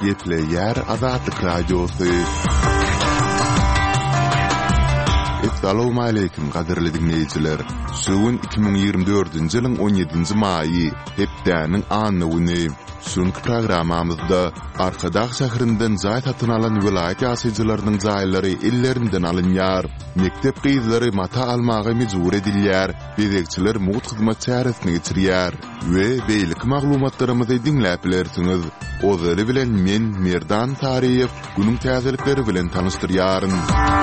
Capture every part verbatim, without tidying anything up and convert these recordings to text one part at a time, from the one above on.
Gepleyer Azatlyk Radiosu. Assalamu alaykum gaderli dinleyijiler. Şuun iki bin ýygrimi dördünji ýylyň on ýedinji maýy hepdäniň anyny. Şunky programamyzda Arkadag şäherinden jaý satyn alan vilayet ýaşaýjylarynyň jaýlary ellerinden alynýar. Mektep gyzlary mata almagy mejbur edilýär. Bezekçiler mut hyzmat çäresine geçirýär we beýlik maglumatlarymyzy dinläp bilersiňiz. Ozary bilen men Merdan Tariýew günüň täzelikleri bilen tanystyryaryn.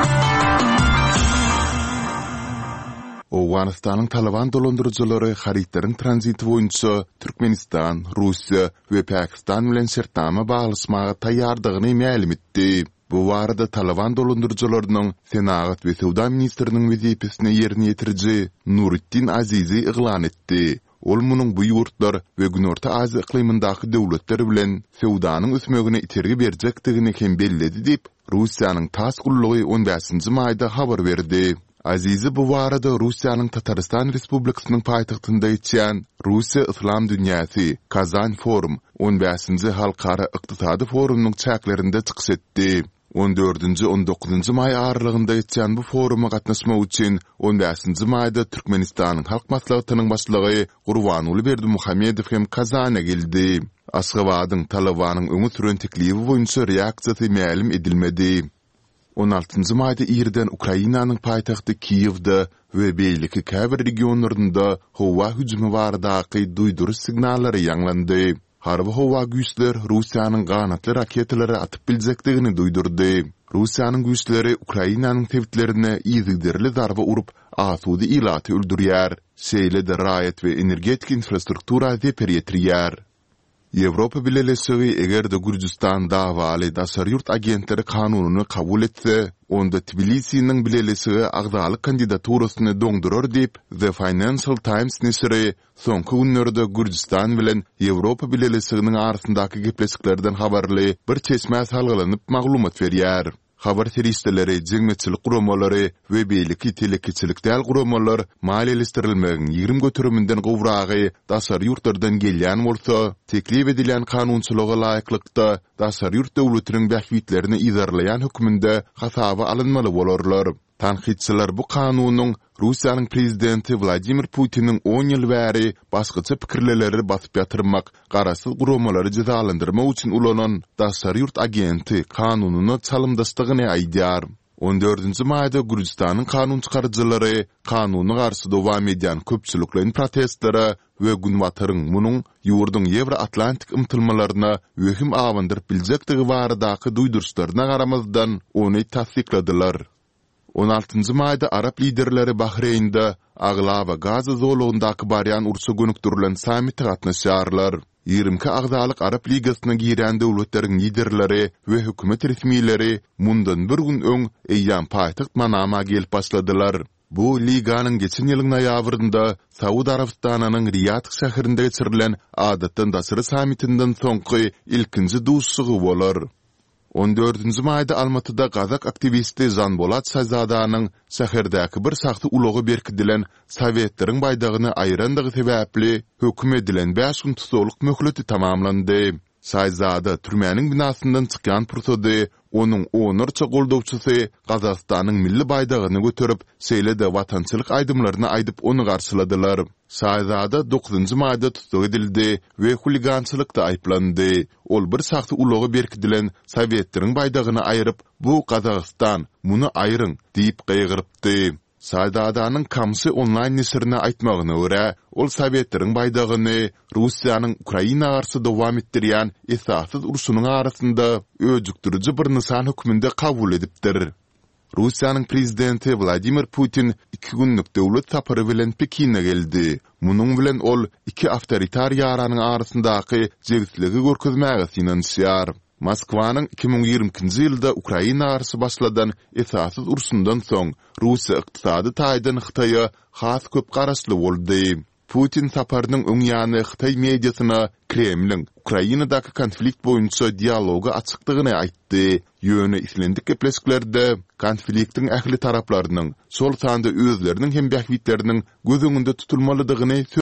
Owganistanyň Taliban dolandyrjylary haritlaryň tranziti boýunça Türkmenistan, Russiýa we Pakistan bilen şertnama baglasmaga taýýardygyny ma'lum etdi. Bu barada Taliban dolandyrjylarynyň Senagat we Sowda ministriniň wezipesini ýerine ýetiriji Nuruddin Azizi iglan etdi. Ol munyň bu ýurtlar we Günorta Aziýa iqlimyndaky döwletler bilen sowdanyň ösmegine itergi berjekdigini hem belledi diýip Russiýanyň tas gullugy on beşinji maýda habar berdi. Azizi bu barada Russiýanyň Tataristan Respublikasynyň paýtagtynda geçýän Russiýa Islam dünýäsi Kazan Forum on beşinji halkara ykdysady forumynyň çäklerinde çykyş etdi. on dördünji on dokuzunji maý aralygynda geçýän bu foruma gatnaşmak üçin on beşinji maýda Türkmenistanyň halk maslahatynyň başlygy Gurbanuly Berdimuhammedow hem Kazana geldi. Aşgabatyň Talabanyň öňe süren teklibi boýunça reaksiýasy ma'lum edilmedi. on altıncı maýda ýerden Ukrainanyň paýtagty Kiýewde we beýleki käbir regionlarynda howa hüjümi baradaky duýduruş signallary ýanglandy. Harby howa güýçleri Russiýanyň ganatly raketalary atyp biljekdigini duýdurdy. Russiýanyň güýçleri Ukrainanyň tewitlerine ýygyderli zarba urup asudy ilaty öldürýär. Şeýle-de raýat we energetik infrastruktura zeper ýetirýär. Ýewropa Birleşigi egerde Gürcistan dawaly daşary ýurt agentleri kanunyny kabul etse, onda Tbilisi'niň Birleşigi agdalyk kandidaturasyny doňdurar diýip The Financial Times nesiri soňky günlerde Gürcistan bilen Ýewropa Birleşiginiň arasyndaky gepleşiklerden habarly bir çeşme salgylanyp maglumat berýär. Habar seristeleri, jemgyýetçilik guramalary we beýleki telekiçilikdäl guramalar maliýeleşdirilmegen ýygrimi götürümünden gowragy daşary ýurtlardan gelýän bolsa, teklip edilen kanunçylyga laýyklykda daşary ýurt döwletiniň bähwitlerini izarlayan hükmünde hasaba alynmaly bolarlar. Tanqidçiler bu kanunyň Russiýanyň prezidenti Vladimir Putiniň on ýyl bäri başgaça pikirleleri basyp ýatyrmak, garasyz guramalary jazalandyrmak üçin ulanan daşary ýurt agenti kanunyny çalymdaşdygyny aýdýar. on dördünji maýda Gürcistanyň kanun çykarjylary kanuny garşy dowam edýän köpçüliklerin protestlere we günwataryň munyň ýurduň Ýewroatlantik ymtylmalaryna wehim awandyryp biljekdigi baradaky duýduruşlaryna garamazdan ony tasdikladiler. on altıncı maýda Arap liderleri Bahreynde Aglava Gaza zolugyndaky barýan ursa gönükdirilen sammitde gatnaşýarlar. ýygrimi agdalyk Arap ligasyna giren döwletleriň liderleri we hökümet resmiýetleri mundan bir gün öň eýýän paýtaxt Manama gelip başladylar. Bu liganyň geçen ýylyň noýabrynda Saudi Arabistanynyň Riyad şäherinde geçirilen adatdan daşary sammitinden soňky ilkinji duşsugy bolar. on dördünji maýda Almatyda Gazak aktivisti Zanbolat Şahzadanyň şäherdäki bir sagty ulogy berkidilen Sowietleriň baýdagyny aýrandygy sebäpli hökm edilen beş gün tutuluk möhleti tamamlandy. Şahzada türmäniň binasyndan çykýan pursady onuň onurça goldawçysy Gazakstanyň milli baýdagyny götürip, şeýle-de watançylyk aýdymlaryny aýdyp onu garşyladylar. Şahzada dokuzunji maýda tutuk edildi we huligançylykda aýplandy. Ol bir sagty ulogy berkidilen Sowietleriň baýdagyny aýryp, bu Gazakstan, muny aýryň diýip gaýgyrypdy. Şahzadanyň Kamsy online nesirine aýtmagyna görä, ol Sowietleriň baýdagyny Russiýanyň Ukraina garşy dowam etdirýän esassız uruşunyň arasynda öjükdiriji bir nysany hükmünde kabul edipdir. Russiýanyň prezidenti Vladimir Putin iki günlük döwlet sapary bilen Pekin'e geldi. Munyň bilen ol iki awtoritar ýaranyň arasyndaky jegisligi görkezmäge synanýar. Moskwanyň iki bin ýygrimiňji ýylda Ukraina garşy başladan esassız uruşundan soň Russiýa ykdysady taýdan Hytaýa has köp garaşly boldy. Putin saparynyň öň ýany Hytaý mediasyna Kremliň Ukrainadaky konflikt boýunça dialoga açykdygyny aýtdy. Ýöne islendik gepleşiklerde konfliktiň ähli taraplarynyň sol sanda özleriniň hem bähwitleriniň göz öňünde tutulmalydygyny